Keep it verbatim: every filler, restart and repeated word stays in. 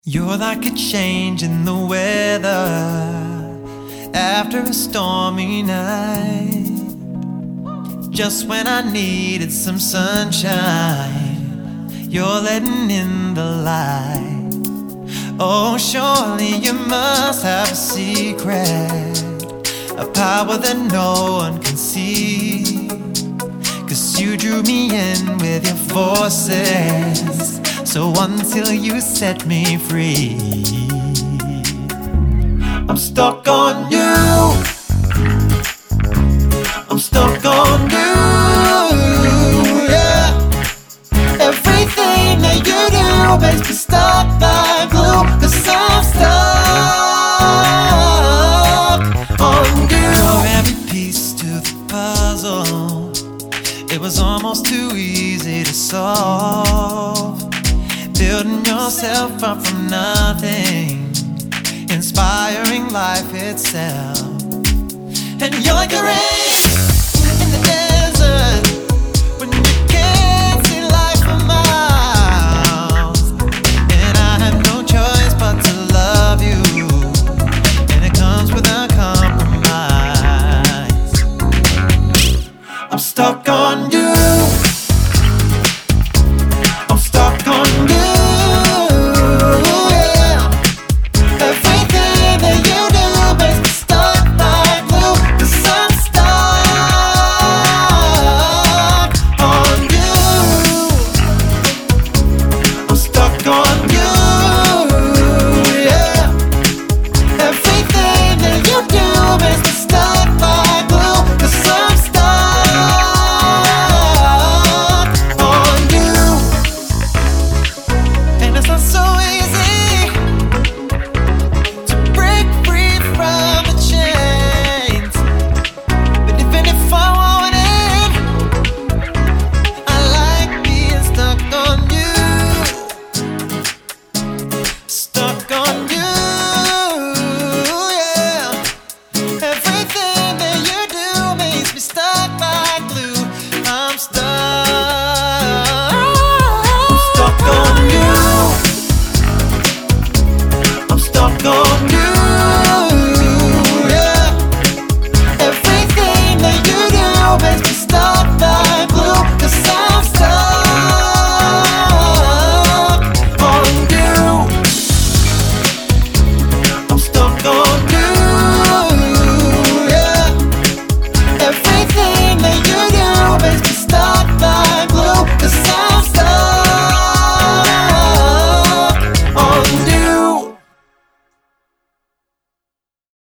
You're like a change in the weather after a stormy night. Just when I needed some sunshine, you're letting in the light. Oh, surely you must have a secret, a power that no one can see. 'Cause you drew me in with your forces, so until you set me free, I'm stuck on you. I'm stuck on you, yeah. Everything that you do makes me stuck like glue, 'cause I'm stuck on you. You're every piece to the puzzle. It was almost too easy to solve, building yourself up from nothing, inspiring life itself. And you're like a rain